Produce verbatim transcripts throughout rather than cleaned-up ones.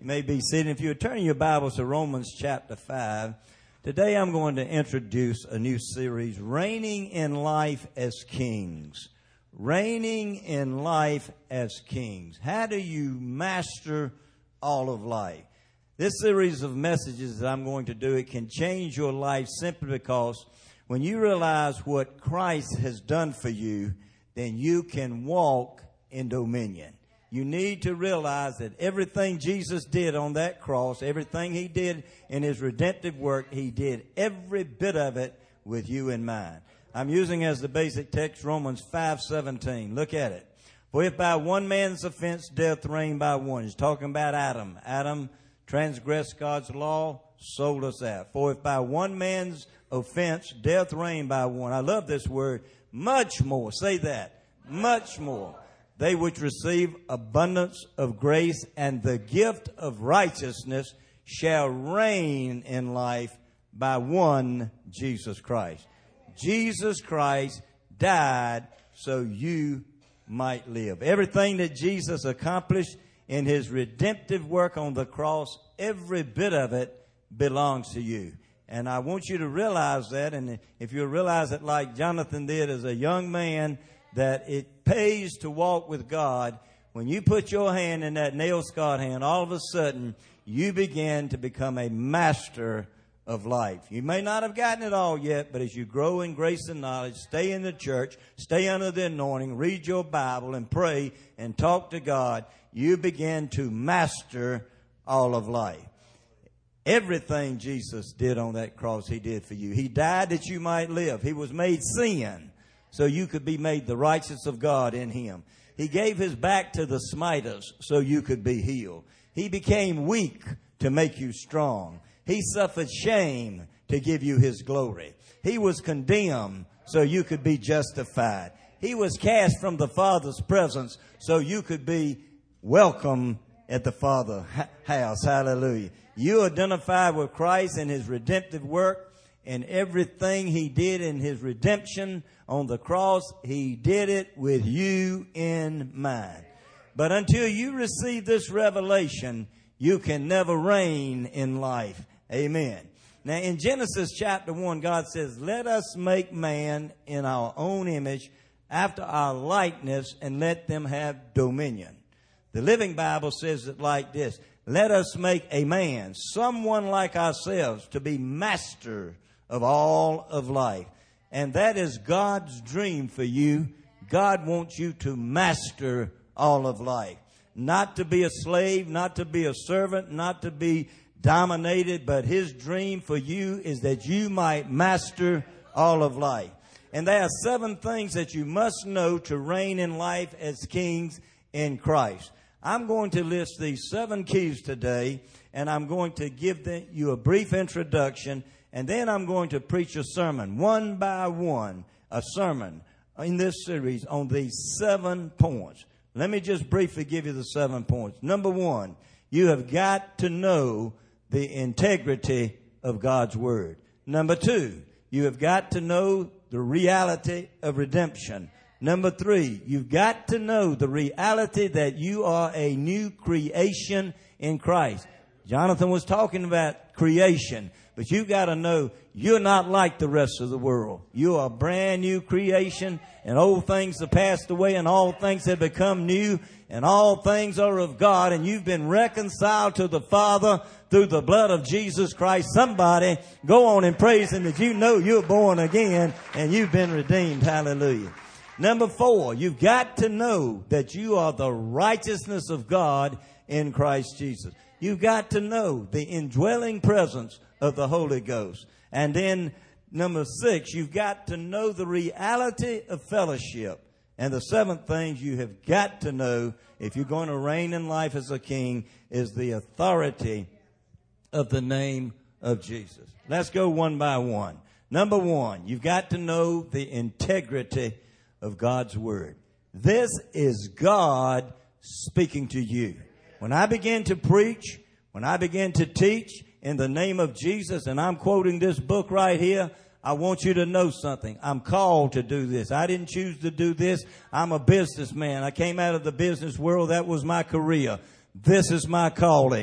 You may be seated. If you would turn your Bibles to Romans chapter five, today I'm going to introduce a new series, Reigning in Life as Kings. Reigning in life as kings. How do you master all of life? This series of messages that I'm going to do, it can change your life simply because when you realize what Christ has done for you, then you can walk in dominion. You need to realize that everything Jesus did on that cross, everything he did in his redemptive work, he did every bit of it with you in mind. I'm using as the basic text Romans five seventeen. Look at it. For if by one man's offense death reigned by one. He's talking about Adam. Adam transgressed God's law, sold us out. For if by one man's offense death reigned by one. I love this word. Much more. Say that. Much more. They which receive abundance of grace and the gift of righteousness shall reign in life by one Jesus Christ. Jesus Christ died so you might live. Everything that Jesus accomplished in his redemptive work on the cross, every bit of it belongs to you. And I want you to realize that, and if you realize it like Jonathan did as a young man, that it pays to walk with God. When you put your hand in that nail-scarred hand, all of a sudden you begin to become a master of life. You may not have gotten it all yet, but as you grow in grace and knowledge, stay in the church, stay under the anointing, read your Bible and pray and talk to God, you begin to master all of life. Everything Jesus did on that cross, he did for you. He died that you might live. He was made sin so you could be made the righteousness of God in him. He gave his back to the smiters so you could be healed. He became weak to make you strong. He suffered shame to give you his glory. He was condemned so you could be justified. He was cast from the Father's presence so you could be welcome at the Father's house. Hallelujah. You identify with Christ and his redemptive work, and everything he did in his redemption on the cross, he did it with you in mind. But until you receive this revelation, you can never reign in life. Amen. Now in Genesis chapter one, God says, let us make man in our own image after our likeness and let them have dominion. The Living Bible says it like this. Let us make a man, someone like ourselves, to be master of all of life. And that is God's dream for you. God wants you to master all of life. Not to be a slave, not to be a servant, not to be dominated, but his dream for you is that you might master all of life. And there are seven things that you must know to reign in life as kings in Christ. I'm going to list these seven keys today, and I'm going to give them, you a brief introduction, and then I'm going to preach a sermon, one by one, a sermon in this series on these seven points. Let me just briefly give you the seven points. Number one, you have got to know the integrity of God's Word. Number two, you have got to know the reality of redemption. Number three, you've got to know the reality that you are a new creation in Christ. Jonathan was talking about creation, but you've got to know you're not like the rest of the world. You are a brand new creation, and old things have passed away, and all things have become new, and all things are of God, and you've been reconciled to the Father through the blood of Jesus Christ. Somebody go on and praise him that you know you're born again and you've been redeemed. Hallelujah. Number four, you've got to know that you are the righteousness of God in Christ Jesus. You've got to know the indwelling presence of the Holy Ghost. And then number six, you've got to know the reality of fellowship. And the seventh thing you have got to know if you're going to reign in life as a king is the authority of the name of Jesus. Let's go one by one. Number one, you've got to know the integrity of God's Word. This is God speaking to you. When I begin to preach, when I begin to teach in the name of Jesus, and I'm quoting this book right here, I want you to know something. I'm called to do this. I didn't choose to do this. I'm a businessman. I came out of the business world. That was my career. This is my calling.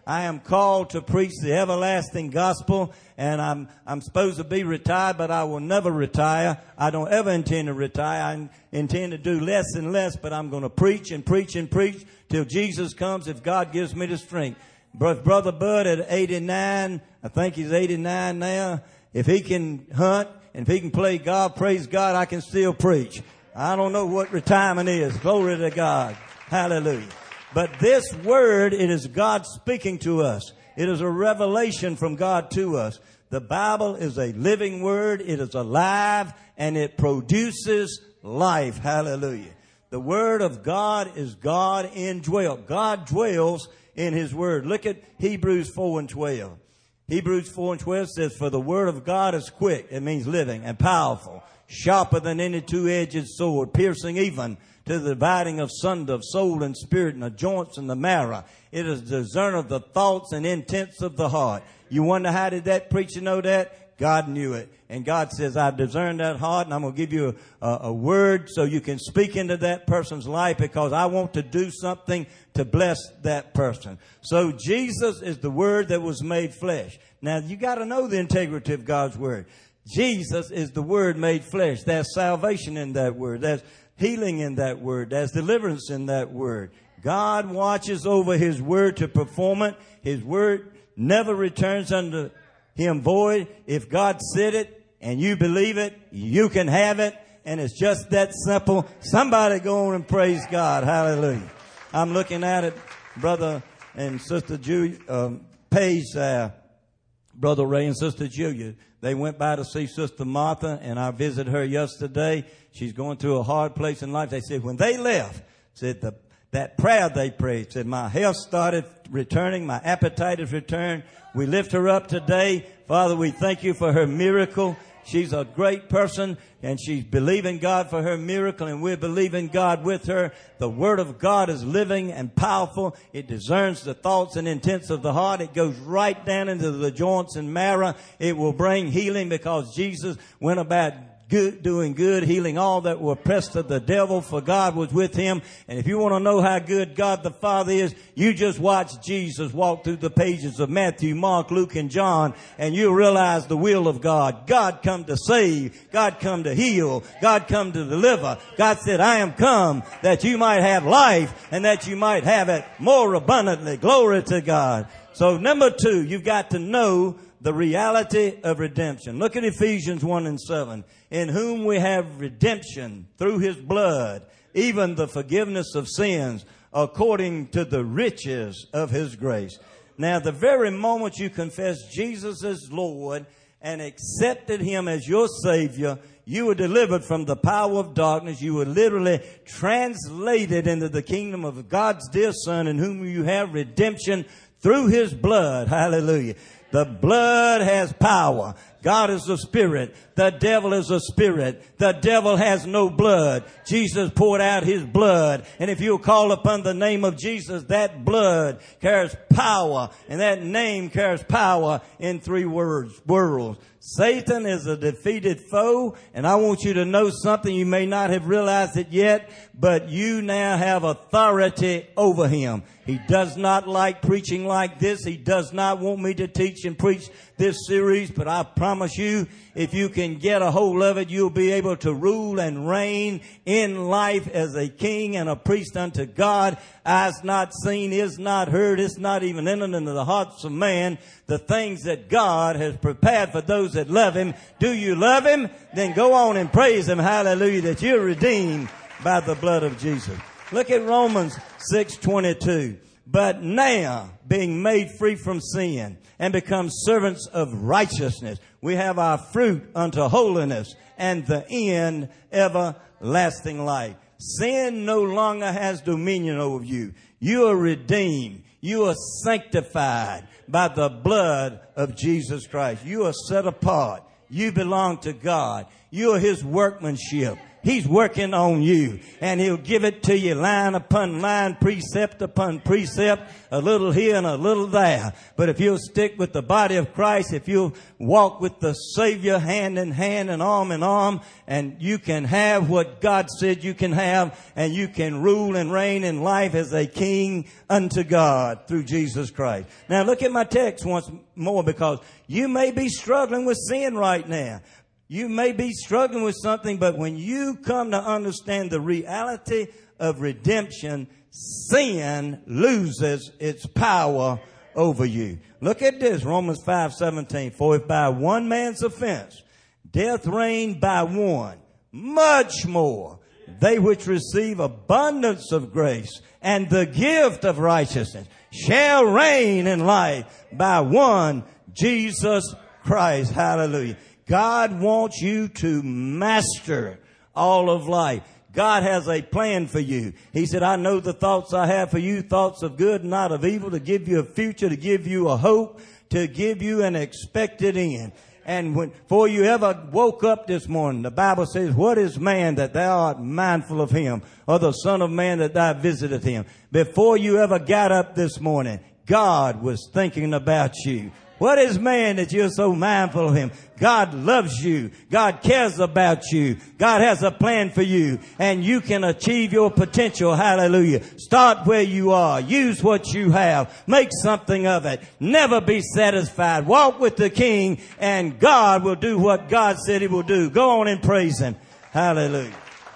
I am called to preach the everlasting gospel, and I'm I'm supposed to be retired, but I will never retire. I don't ever intend to retire. I intend to do less and less, but I'm going to preach and preach and preach till Jesus comes if God gives me the strength. Brother Bud at eighty-nine, I think he's eighty-nine now, if he can hunt and if he can play God, praise God, I can still preach. I don't know what retirement is. Glory to God. Hallelujah. But this word, it is God speaking to us. It is a revelation from God to us. The Bible is a living word. It is alive and it produces life. Hallelujah. The word of God is God indwelt. God dwells in his word. Look at Hebrews four and twelve. Hebrews four and twelve says, for the word of God is quick. It means living and powerful, sharper than any two-edged sword, piercing even to the dividing of sunder of soul and spirit and the joints and the marrow. It is discerner of the thoughts and intents of the heart. You wonder how did that preacher know that? God knew it. And God says, I've discerned that heart, and I'm going to give you a, a, a word so you can speak into that person's life, because I want to do something to bless that person. So Jesus is the word that was made flesh. Now, you got to know the integrity of God's word. Jesus is the word made flesh. There's salvation in that word. There's healing in that word. There's deliverance in that word. God watches over his word to perform it. His word never returns unto him void. If God said it and you believe it, you can have it. And it's just that simple. Somebody go on and praise God. Hallelujah. I'm looking at it, Brother and Sister Julia, um, Paige, uh, Brother Ray and Sister Julia. They went by to see Sister Martha, and I visited her yesterday. She's going through a hard place in life. They said when they left, said the, that prayer they prayed, said my health started returning, my appetite has returned. We lift her up today. Father, we thank you for her miracle. She's a great person, and she's believing God for her miracle, and we're believing God with her. The Word of God is living and powerful. It discerns the thoughts and intents of the heart. It goes right down into the joints and marrow. It will bring healing, because Jesus went about good, doing good, healing all that were oppressed of the devil, for God was with him. And if you want to know how good God the Father is, you just watch Jesus walk through the pages of Matthew, Mark, Luke, and John, and you'll realize the will of God. God come to save. God come to heal. God come to deliver. God said, I am come that you might have life and that you might have it more abundantly. Glory to God. So number two, you've got to know the reality of redemption. Look at Ephesians one and seven. In whom we have redemption through his blood, even the forgiveness of sins, according to the riches of his grace. Now, the very moment you confess Jesus as Lord and accepted him as your Savior, you were delivered from the power of darkness. You were literally translated into the kingdom of God's dear Son, in whom you have redemption through his blood. Hallelujah. The blood has power. God is a spirit. The devil is a spirit. The devil has no blood. Jesus poured out his blood. And if you'll call upon the name of Jesus, that blood carries power. And that name carries power in three words, worlds. Satan is a defeated foe. And I want you to know something. You may not have realized it yet, but you now have authority over him. He does not like preaching like this. He does not want me to teach and preach this series, but I promise you, if you can get a hold of it, you'll be able to rule and reign in life as a king and a priest unto God. Eyes not seen, is not heard, it's not even entered into the hearts of man, the things that God has prepared for those that love him. Do you love him? Then go on and praise him. Hallelujah, that you're redeemed by the blood of Jesus. Look at Romans six twenty-two. But now, being made free from sin and become servants of righteousness, we have our fruit unto holiness and the end everlasting life. Sin no longer has dominion over you. You are redeemed. You are sanctified by the blood of Jesus Christ. You are set apart. You belong to God. You are his workmanship. He's working on you, and He'll give it to you line upon line, precept upon precept, a little here and a little there. But if you'll stick with the body of Christ, if you'll walk with the Savior hand in hand and arm in arm, and you can have what God said you can have, and you can rule and reign in life as a king unto God through Jesus Christ. Now look at my text once more, because you may be struggling with sin right now. You may be struggling with something, but when you come to understand the reality of redemption, sin loses its power over you. Look at this, Romans five seventeen. For if by one man's offense death reigned by one, much more they which receive abundance of grace and the gift of righteousness shall reign in life by one, Jesus Christ. Hallelujah. God wants you to master all of life. God has a plan for you. He said, I know the thoughts I have for you, thoughts of good, not of evil, to give you a future, to give you a hope, to give you an expected end. And when, before you ever woke up this morning, the Bible says, what is man that thou art mindful of him, or the son of man that thou visiteth him? Before you ever got up this morning, God was thinking about you. What is man that you're so mindful of him? God loves you. God cares about you. God has a plan for you, and you can achieve your potential. Hallelujah. Start where you are. Use what you have. Make something of it. Never be satisfied. Walk with the King, and God will do what God said He will do. Go on and praise Him. Hallelujah.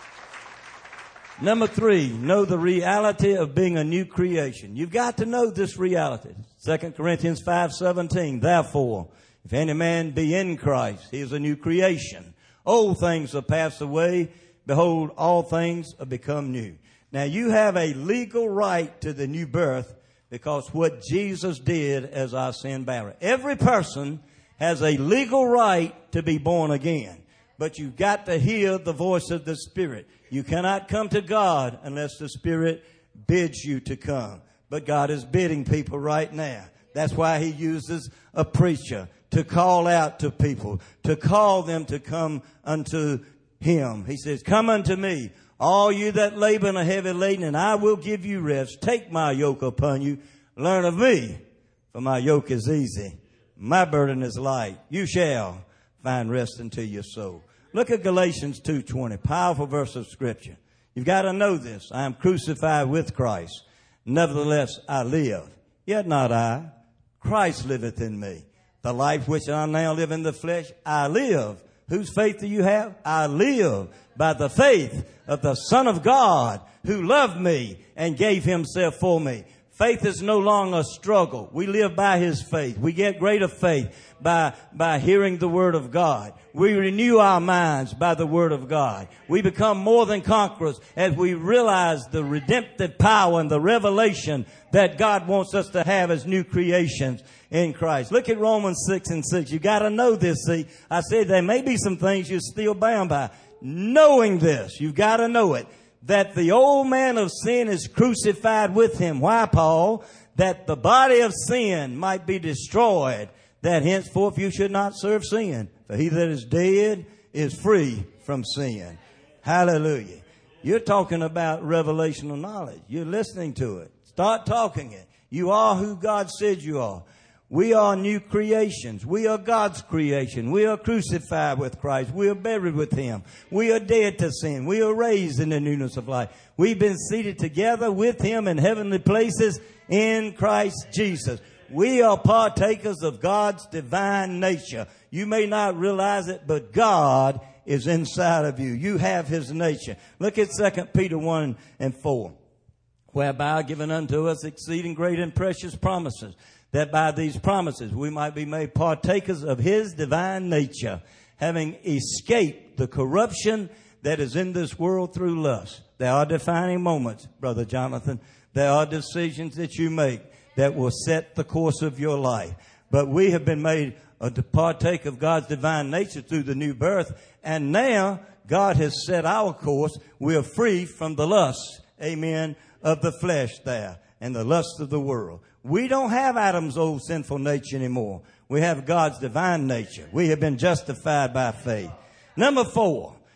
Number three, know the reality of being a new creation. You've got to know this reality. Second Corinthians five seventeen. Therefore, if any man be in Christ, he is a new creation. Old things are passed away. Behold, all things are become new. Now, you have a legal right to the new birth because what Jesus did as our sin bearer. Every person has a legal right to be born again. But you've got to hear the voice of the Spirit. You cannot come to God unless the Spirit bids you to come. But God is bidding people right now. That's why He uses a preacher to call out to people, to call them to come unto Him. He says, come unto me, all you that labor and are heavy laden, and I will give you rest. Take my yoke upon you. Learn of me, for my yoke is easy. My burden is light. You shall find rest unto your soul. Look at Galatians two twenty, powerful verse of Scripture. You've got to know this. I am crucified with Christ. Nevertheless, I live. Yet not I. Christ liveth in me. The life which I now live in the flesh, I live. Whose faith do you have? I live by the faith of the Son of God who loved me and gave Himself for me. Faith is no longer a struggle. We live by His faith. We get greater faith by, by hearing the Word of God. We renew our minds by the Word of God. We become more than conquerors as we realize the redemptive power and the revelation that God wants us to have as new creations in Christ. Look at Romans six and six. You got to know this. See, I said there may be some things you're still bound by. Knowing this, you've got to know it, that the old man of sin is crucified with Him. Why, Paul? That the body of sin might be destroyed, that henceforth you should not serve sin. For he that is dead is free from sin. Hallelujah. You're talking about revelational knowledge. You're listening to it. Start talking it. You are who God said you are. We are new creations. We are God's creation. We are crucified with Christ. We are buried with Him. We are dead to sin. We are raised in the newness of life. We've been seated together with Him in heavenly places in Christ Jesus. We are partakers of God's divine nature. You may not realize it, but God is inside of you. You have His nature. Look at Second Peter one and four. Whereby are given unto us exceeding great and precious promises, that by these promises we might be made partakers of His divine nature, having escaped the corruption that is in this world through lust. There are defining moments, Brother Jonathan. There are decisions that you make that will set the course of your life. But we have been made to partake of God's divine nature through the new birth. And now God has set our course. We are free from the lust, amen, of the flesh there and the lust of the world. We don't have Adam's old sinful nature anymore. We have God's divine nature. We have been justified by faith. Number four,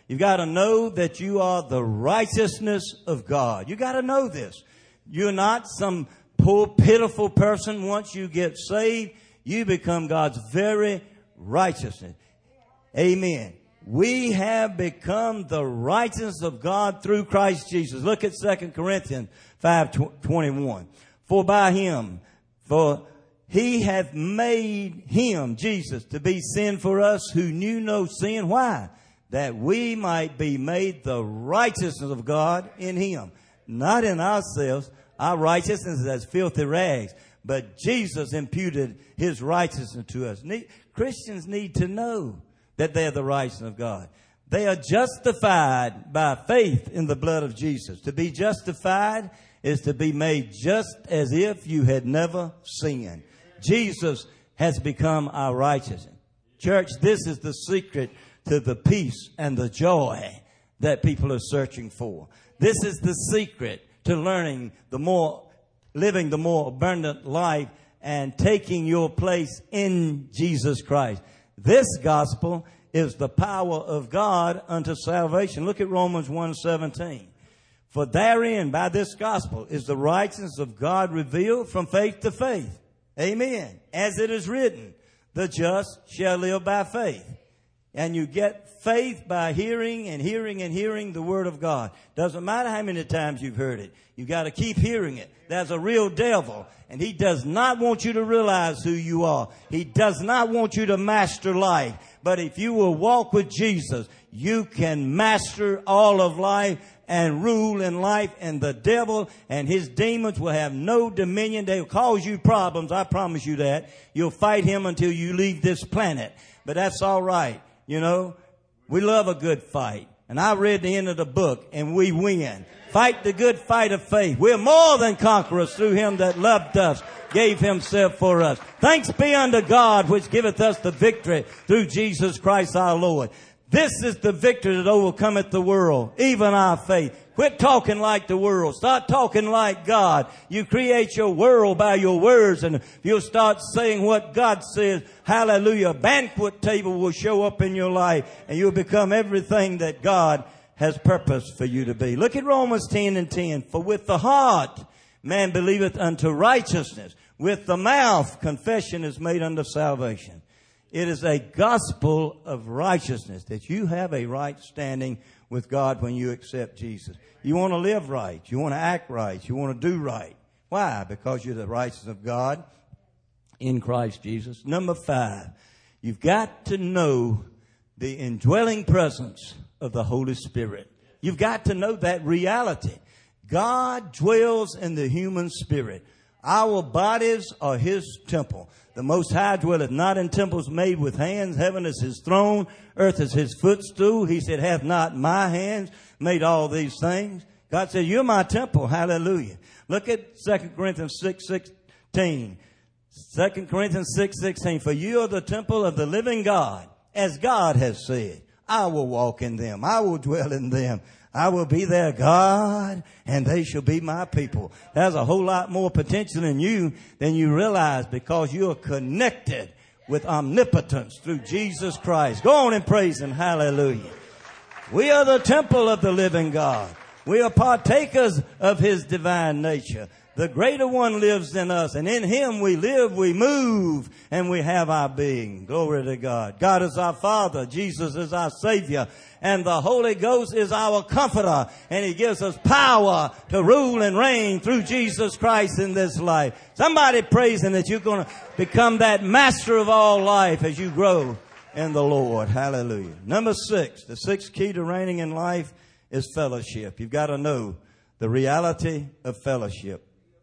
You've got to know that you are the righteousness of God. You've got to know this. You're not some poor, pitiful person. Once you get saved, you become God's very righteousness. Amen. We have become the righteousness of God through Christ Jesus. Look at Second Corinthians five twenty-one. For by him, for he hath made him, Jesus, to be sin for us who knew no sin. Why? That we might be made the righteousness of God in him. Not in ourselves. Our righteousness is as filthy rags. But Jesus imputed his righteousness to us. Christians need to know that they are the righteousness of God. They are justified by faith in the blood of Jesus. To be justified is to be made just as if you had never sinned. Jesus has become our righteousness. Church, this is the secret to the peace and the joy that people are searching for. This is the secret to learning the more, living the more abundant life and taking your place in Jesus Christ. This gospel is the power of God unto salvation. Look at Romans one seventeen. For therein, by this gospel, is the righteousness of God revealed from faith to faith. Amen. As it is written, the just shall live by faith. And you get faith by hearing and hearing and hearing the word of God. Doesn't matter how many times you've heard it. You got to keep hearing it. There's a real devil, and he does not want you to realize who you are. He does not want you to master life. But if you will walk with Jesus, you can master all of life and rule in life, and the devil and his demons will have no dominion. They'll cause you problems. I promise you that. You'll fight him until you leave this planet. But that's all right. You know, we love a good fight. And I read the end of the book, and we win. Fight the good fight of faith. We're more than conquerors through him that loved us, gave himself for us. Thanks be unto God, which giveth us the victory through Jesus Christ our Lord. This is the victory that overcometh the world, even our faith. Quit talking like the world. Start talking like God. You create your world by your words, and if you'll start saying what God says, hallelujah, a banquet table will show up in your life, and you'll become everything that God has purposed for you to be. Look at Romans ten and ten. For with the heart man believeth unto righteousness. With the mouth confession is made unto salvation. It is a gospel of righteousness that you have a right standing with God when you accept Jesus. You want to live right. You want to act right. You want to do right. Why? Because you're the righteousness of God in Christ Jesus. Number five, you've got to know the indwelling presence of the Holy Spirit. You've got to know that reality. God dwells in the human spirit. Our bodies are his temple. The Most High dwelleth not in temples made with hands. Heaven is his throne. Earth is his footstool. He said, hath not my hands made all these things? God said, you're my temple. Hallelujah. Look at Second Corinthians six sixteen. Second Corinthians six sixteen. For you are the temple of the living God, as God has said. I will walk in them. I will dwell in them. I will be their God, and they shall be my people. There's a whole lot more potential in you than you realize, because you are connected with omnipotence through Jesus Christ. Go on and praise him. Hallelujah. We are the temple of the living God. We are partakers of his divine nature. The greater one lives in us, and in him we live, we move, and we have our being. Glory to God. God is our Father. Jesus is our Savior. And the Holy Ghost is our comforter. And he gives us power to rule and reign through Jesus Christ in this life. Somebody praising that you're going to become that master of all life as you grow in the Lord. Hallelujah. Number six, the sixth key to reigning in life is fellowship. You've got to know the reality of fellowship.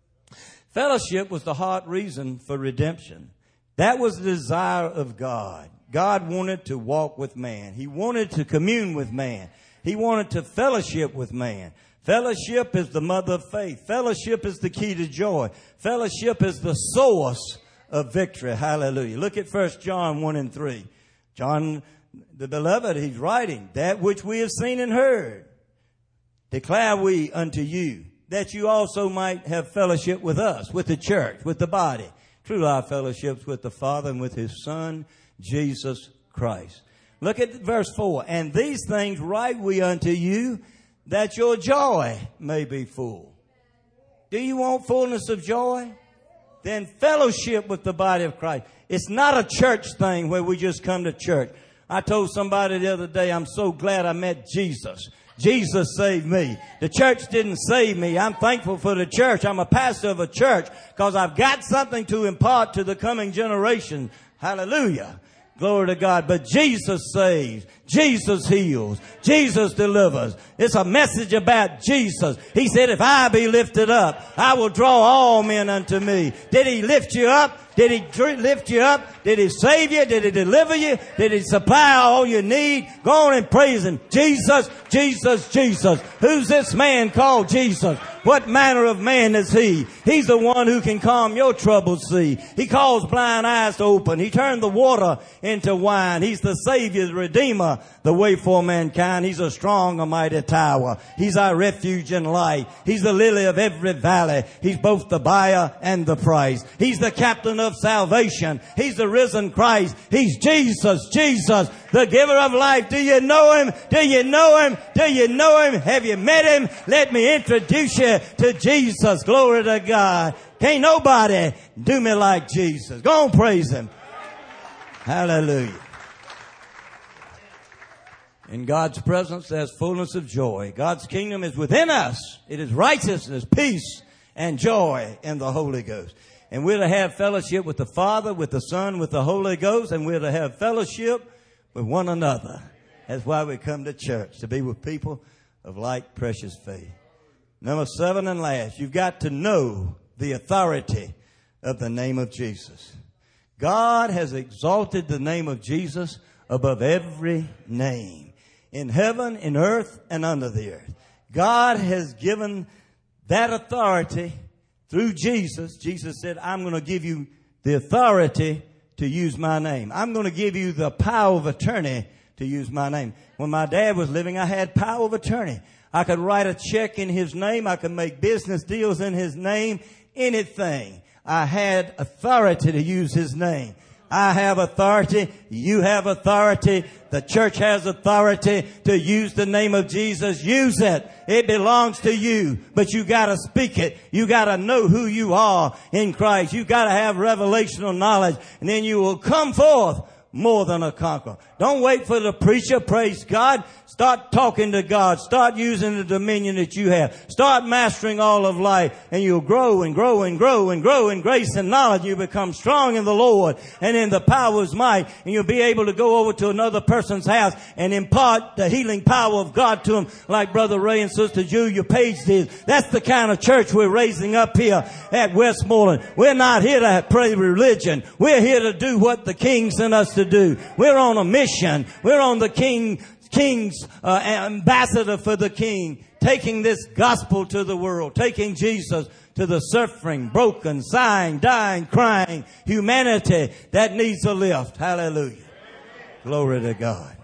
Fellowship was the heart reason for redemption. That was the desire of God. God wanted to walk with man. He wanted to commune with man. He wanted to fellowship with man. Fellowship is the mother of faith. Fellowship is the key to joy. Fellowship is the source of victory. Hallelujah. Look at First John one and three. John, the beloved, he's writing, that which we have seen and heard, declare we unto you, that you also might have fellowship with us, with the church, with the body. True, our fellowships with the Father and with his Son, Jesus Christ. Look at verse four. And these things write we unto you, that your joy may be full. Do you want fullness of joy? Then fellowship with the body of Christ. It's not a church thing where we just come to church. I told somebody the other day, I'm so glad I met Jesus. Jesus saved me. The church didn't save me. I'm thankful for the church. I'm a pastor of a church because I've got something to impart to the coming generation. Hallelujah. Glory to God. But Jesus saves. Jesus heals. Jesus delivers. It's a message about Jesus. He said, if I be lifted up, I will draw all men unto me. Did he lift you up? Did he lift you up? Did he save you? Did he deliver you? Did he supply all you need? Go on and praise him. Jesus, Jesus, Jesus. Who's this man called Jesus? What manner of man is he? He's the one who can calm your troubled sea. He calls blind eyes to open. He turned the water into wine. He's the Savior, the Redeemer, the way for mankind. He's a strong, a mighty tower. He's our refuge and light. He's the lily of every valley. He's both the buyer and the price. He's the captain of salvation. He's the risen Christ. He's Jesus, Jesus, the giver of life. Do you know him? Do you know him? Do you know him? Have you met him? Let me introduce you to Jesus. Glory to God. Can't nobody do me like Jesus. Go on, praise him. Hallelujah. In God's presence, there's fullness of joy. God's kingdom is within us. It is righteousness, peace, and joy in the Holy Ghost. And we're to have fellowship with the Father, with the Son, with the Holy Ghost, and we're to have fellowship with one another. That's why we come to church, to be with people of like precious faith. Number seven and last, you've got to know the authority of the name of Jesus. God has exalted the name of Jesus above every name, in heaven, in earth, and under the earth. God has given that authority through Jesus. Jesus said, I'm going to give you the authority to use my name. I'm going to give you the power of attorney to use my name. When my dad was living, I had power of attorney. I could write a check in his name. I could make business deals in his name. Anything. I had authority to use his name. I have authority. You have authority. The church has authority to use the name of Jesus. Use it. It belongs to you, but you got to speak it. You got to know who you are in Christ. You got to have revelational knowledge, and then you will come forth more than a conqueror. Don't wait for the preacher. Praise God. Start talking to God. Start using the dominion that you have. Start mastering all of life, and you'll grow and grow and grow and grow in grace and knowledge. You become strong in the Lord and in the power of his might, and you'll be able to go over to another person's house and impart the healing power of God to them like Brother Ray and Sister Julia Page did. That's the kind of church we're raising up here at Westmoreland. We're not here to pray religion. We're here to do what the King sent us to do. We're on a mission. We're on the King King's uh, ambassador for the King, taking this gospel to the world, taking Jesus to the suffering, broken, sighing, dying, crying humanity that needs a lift. Hallelujah. Glory to God.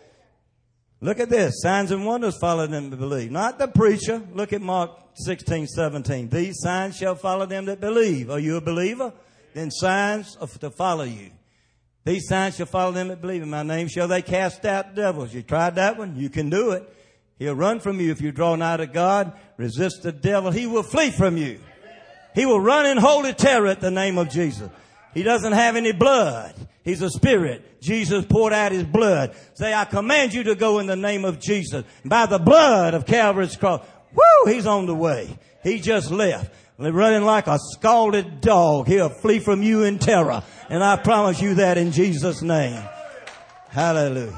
Look at this. Signs and wonders follow them that believe. Not the preacher. Look at Mark sixteen, seventeen. These signs shall follow them that believe. Are you a believer? Then signs are to follow you. These signs shall follow them that believe in my name. Shall they cast out devils? You tried that one? You can do it. He'll run from you if you draw nigh to God. Resist the devil. He will flee from you. He will run in holy terror at the name of Jesus. He doesn't have any blood. He's a spirit. Jesus poured out his blood. Say, I command you to go in the name of Jesus. By the blood of Calvary's cross. Woo! He's on the way. He just left. Running like a scalded dog. He'll flee from you in terror. And I promise you that in Jesus' name. Hallelujah.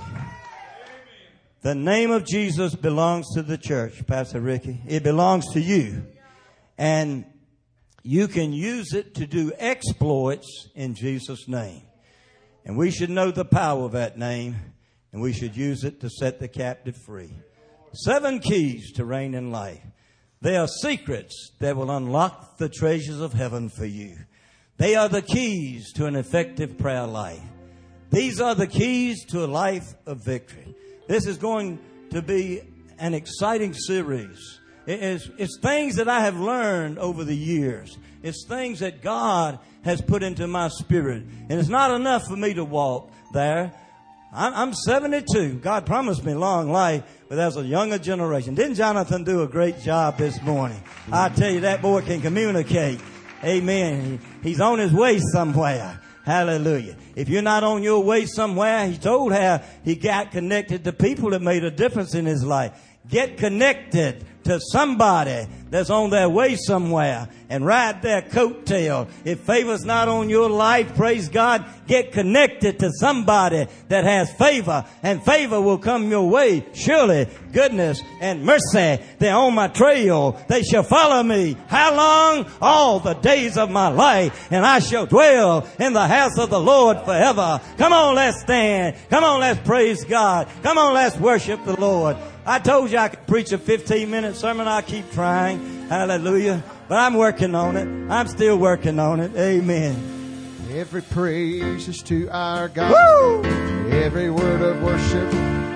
The name of Jesus belongs to the church, Pastor Ricky. It belongs to you. And you can use it to do exploits in Jesus' name. And we should know the power of that name. And we should use it to set the captive free. Seven keys to reign in life. They are secrets that will unlock the treasures of heaven for you. They are the keys to an effective prayer life. These are the keys to a life of victory. This is going to be an exciting series. It is, it's things that I have learned over the years. It's things that God has put into my spirit. And it's not enough for me to walk there. I'm, I'm seventy-two. God promised me long life, but there's a younger generation. Didn't Jonathan do a great job this morning? I tell you, that boy can communicate. Amen. He's on his way somewhere. Hallelujah. If you're not on your way somewhere, he told how he got connected to people that made a difference in his life. Get connected to somebody that's on their way somewhere and ride their coattail. If favor's not on your life, praise God, get connected to somebody that has favor, and favor will come your way. Surely goodness and mercy, they're on my trail. They shall follow me. How long? All the days of my life, and I shall dwell in the house of the Lord forever. Come on, let's stand. Come on, let's praise God. Come on, let's worship the Lord. I told you I could preach a fifteen minute sermon. I keep trying. Hallelujah. But I'm working on it. I'm still working on it. Amen. Every praise is to our God. Woo! Every word of worship.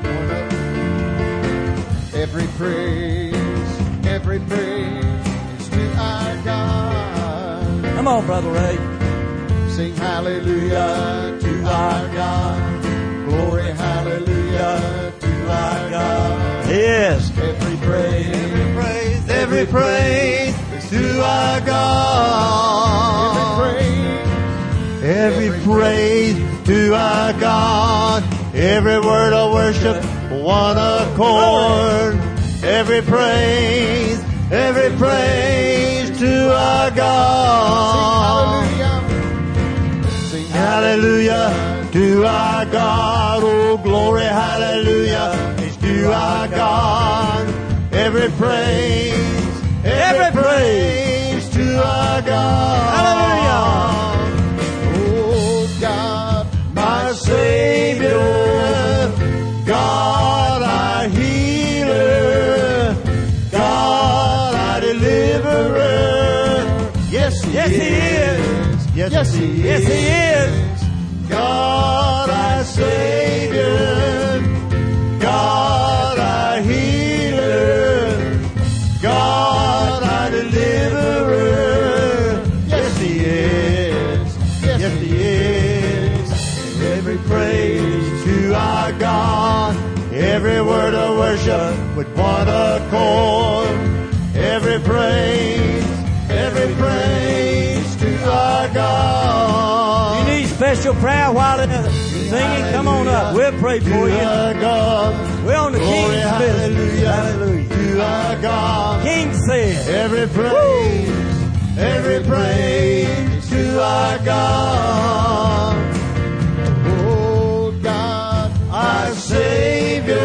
Every praise, every praise is to our God. Come on, Brother Ray. Sing hallelujah to our God. Glory, hallelujah to our God. Yes. Every praise, Every praise, every praise is to our God. every Every praise to our God. Every word of worship, one accord. Every praise, every praise to our God. Sing Hallelujah to our God. Oh, glory, hallelujah is to our God. Every praise, every praise to our God. Hallelujah. Oh God, My Savior, God our healer, God our deliverer. Yes, He Yes, He is. Yes, Yes, He is. Yes, He is. God our Savior, God our healer, God our deliverer. Yes, He is. Yes, He is. Every praise to our God, every word of worship with one accord. Every praise, every praise to our God. You need special prayer while they're singing? Come on up. We'll pray for To you. our God. We're on the Glory, King's business. hallelujah. Hallelujah. To our God. King said, Every praise, every praise to our God. oh God, Our Savior,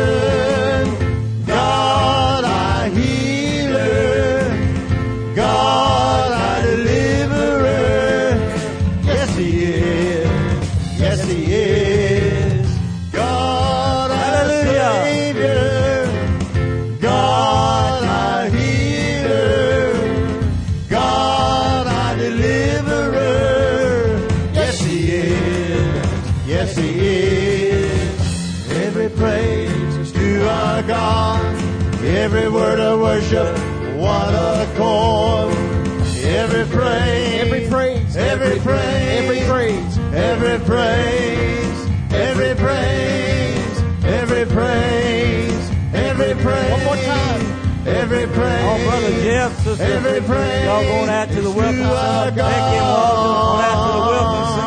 God our healer, God our deliverer. Yes, He is. Yes, He is. God our Hallelujah. Savior, God our healer, God our deliverer. Yes, He is. Yes, He is. Every praise is to our God. Every word of worship, one accord. Every praise, every praise, every praise, every praise. every praise, every praise, every praise, every praise. One more time. Every praise. oh, Brother Jeff, Sister, Every praise y'all going out to the is welcome to our center. Becky and Walter going out to the welcome God.